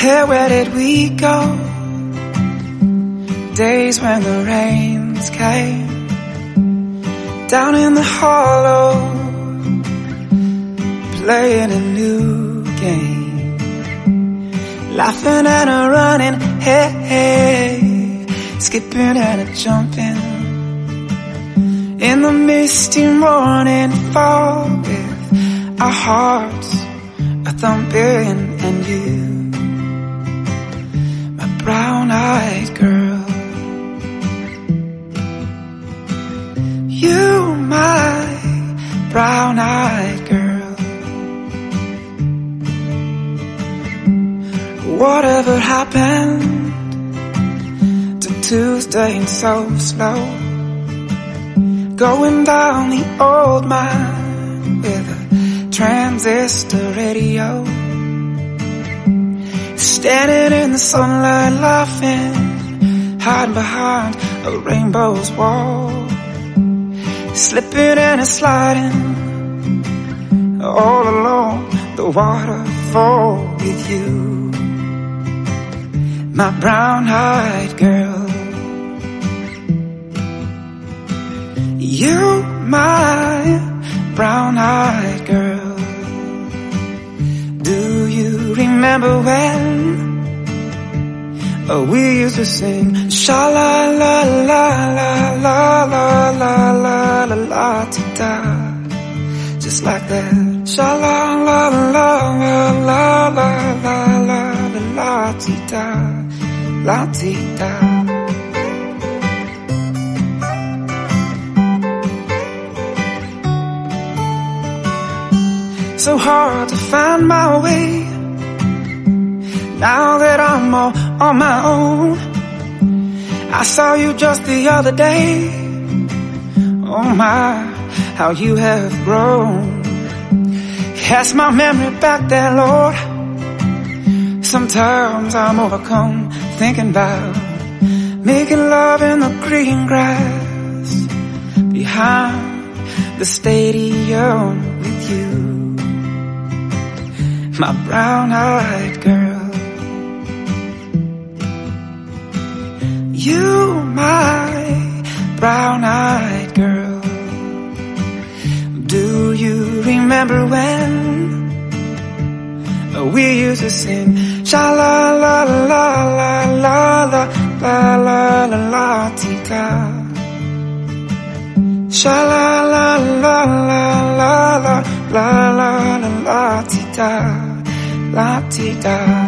Hey, where did we go? Days when the rains came down in the hollow, playing a new game, laughing and a running, hey, hey, skipping and a jumping in the misty morning fog, with our hearts a thumping, and you, my brown-eyed girl, you, my brown-eyed girl. Whatever happened to Tuesday and so slow, going down the old mine with a transistor radio, standing in the sunlight laughing, hiding behind a rainbow's wall, slipping and sliding all along the waterfall with you, my brown-eyed girl. You, my brown-eyed girl. Do you remember when we used to sing sha-la-la-la-la-la-la-la-la-la-la-ti-da, just like that, sha-la-la-la-la-la-la-la-la-la-ti-da, la-ti-da. So hard to find my way now that I'm all on my own. I saw you just the other day. Oh my, how you have grown. Cast my memory back there, Lord. Sometimes I'm overcome thinking about making love in the green grass behind the stadium with you, my brown-eyed girl. You, my brown-eyed girl. Do you remember when we used to sing sha-la-la-la-la-la-la-la-la-la-ti-da, sha-la-la-la-la-la-la-la-la-la-ti-da, la-ti-da.